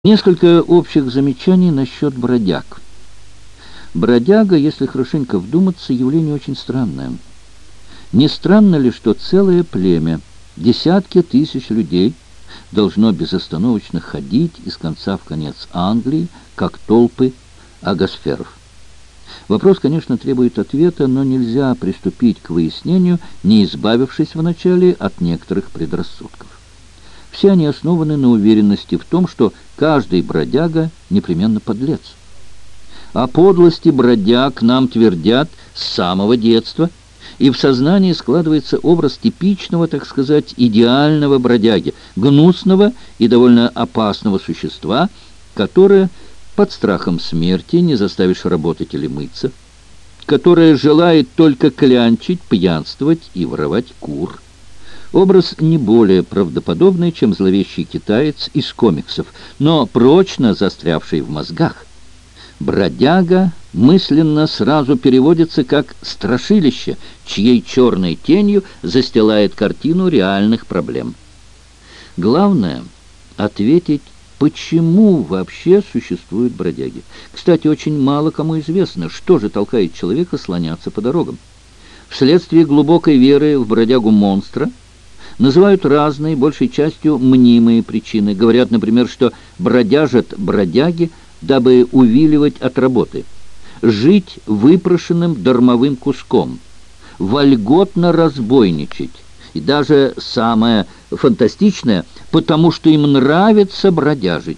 Несколько общих замечаний насчет бродяг. Бродяга, если хорошенько вдуматься, явление очень странное. Не странно ли, что целое племя, десятки тысяч людей, должно безостановочно ходить из конца в конец Англии, как толпы агосферов? Вопрос, конечно, требует ответа, но нельзя приступить к выяснению, не избавившись вначале от некоторых предрассудков. Все они основаны на уверенности в том, что каждый бродяга непременно подлец. О подлости бродяг нам твердят с самого детства, и в сознании складывается образ типичного, так сказать, идеального бродяги, гнусного и довольно опасного существа, которое под страхом смерти не заставишь работать или мыться, которое желает только клянчить, пьянствовать и воровать кур. Образ не более правдоподобный, чем зловещий китаец из комиксов, но прочно застрявший в мозгах. Бродяга мысленно сразу переводится как страшилище, чьей черной тенью застилает картину реальных проблем. Главное — ответить, почему вообще существуют бродяги. Кстати, очень мало кому известно, что же толкает человека слоняться по дорогам. Вследствие глубокой веры в бродягу-монстра называют разные, большей частью мнимые причины. Говорят, например, что бродяжат бродяги, дабы увиливать от работы, жить выпрошенным дармовым куском, вольготно разбойничать, и даже самое фантастичное, потому что им нравится бродяжить.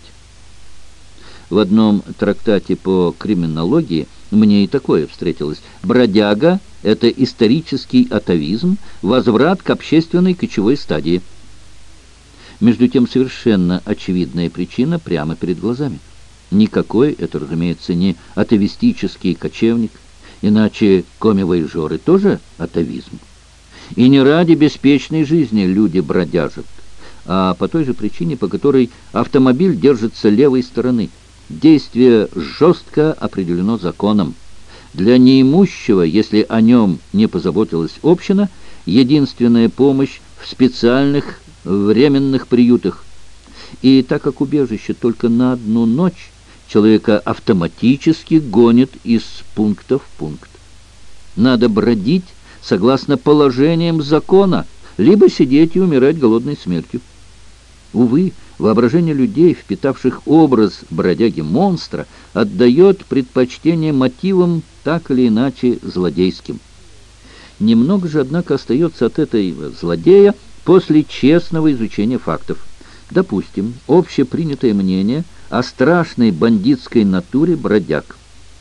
В одном трактате по криминологии мне и такое встретилось. Бродяга — это исторический атавизм, возврат к общественной кочевой стадии. Между тем, совершенно очевидная причина прямо перед глазами. Никакой это, разумеется, не атавистический кочевник, иначе комивояжеры тоже атавизм. И не ради беспечной жизни люди бродяжат, а по той же причине, по которой автомобиль держится левой стороны. Действие жестко определено законом. Для неимущего, если о нем не позаботилась община, единственная помощь в специальных временных приютах. И так как убежище только на одну ночь, человека автоматически гонит из пункта в пункт. Надо бродить согласно положениям закона, либо сидеть и умирать голодной смертью. Увы, воображение людей, впитавших образ бродяги-монстра, отдает предпочтение мотивам так или иначе злодейским. Немного же, однако, остается от этого злодея после честного изучения фактов. Допустим, общепринятое мнение о страшной бандитской натуре бродяг.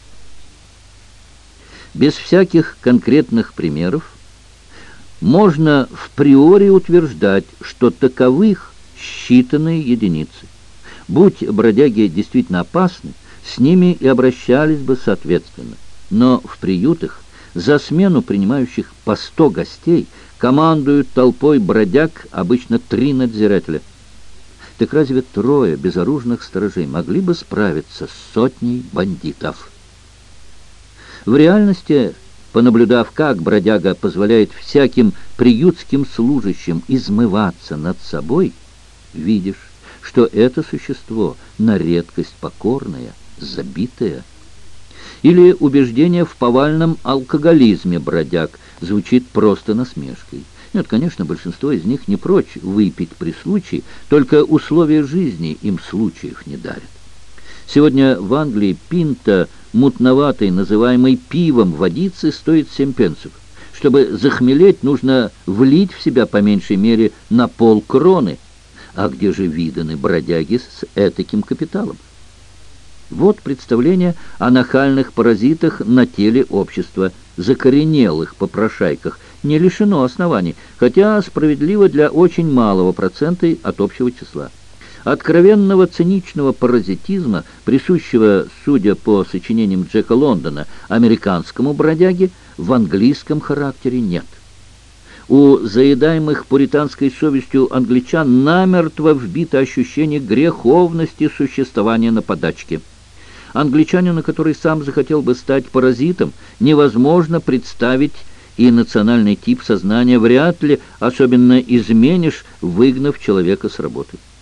Без всяких конкретных примеров можно в приори утверждать, что таковых считанные единицы. Будь бродяги действительно опасны, с ними и обращались бы соответственно. Но в приютах, за смену принимающих по 100 гостей, командуют толпой бродяг обычно 3 надзирателя. Так разве 3 безоружных сторожей могли бы справиться с сотней бандитов? В реальности, понаблюдав, как бродяга позволяет всяким приютским служащим измываться над собой, видишь, что это существо на редкость покорное, забитое. Или убеждение в повальном алкоголизме бродяг звучит просто насмешкой. Нет, конечно, большинство из них не прочь выпить при случае, только условия жизни им случаев не дарят. Сегодня в Англии пинта мутноватой, называемой пивом, водицы стоит 7 пенсов. Чтобы захмелеть, нужно влить в себя по меньшей мере на полкроны. А где же виданы бродяги с этаким капиталом? Вот представление о нахальных паразитах на теле общества, закоренелых попрошайках, не лишено оснований, хотя справедливо для очень малого процента от общего числа. Откровенного циничного паразитизма, присущего, судя по сочинениям Джека Лондона, американскому бродяге, в английском характере нет. У заедаемых пуританской совестью англичан намертво вбито ощущение греховности существования на подачке. Англичанину, который сам захотел бы стать паразитом, невозможно представить и национальный тип сознания вряд ли особенно изменишь, выгнав человека с работы.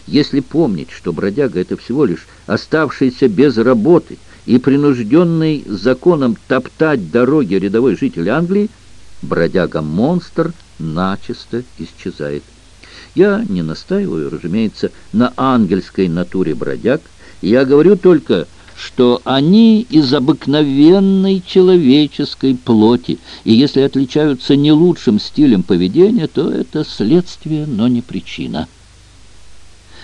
Если помнить, что бродяга — это всего лишь оставшийся без работы и принужденный законом топтать дороги рядовой житель Англии, бродяга-монстр начисто исчезает. Я не настаиваю, разумеется, на ангельской натуре бродяг. Я говорю только, что они из обыкновенной человеческой плоти, и если отличаются не лучшим стилем поведения, то это следствие, но не причина.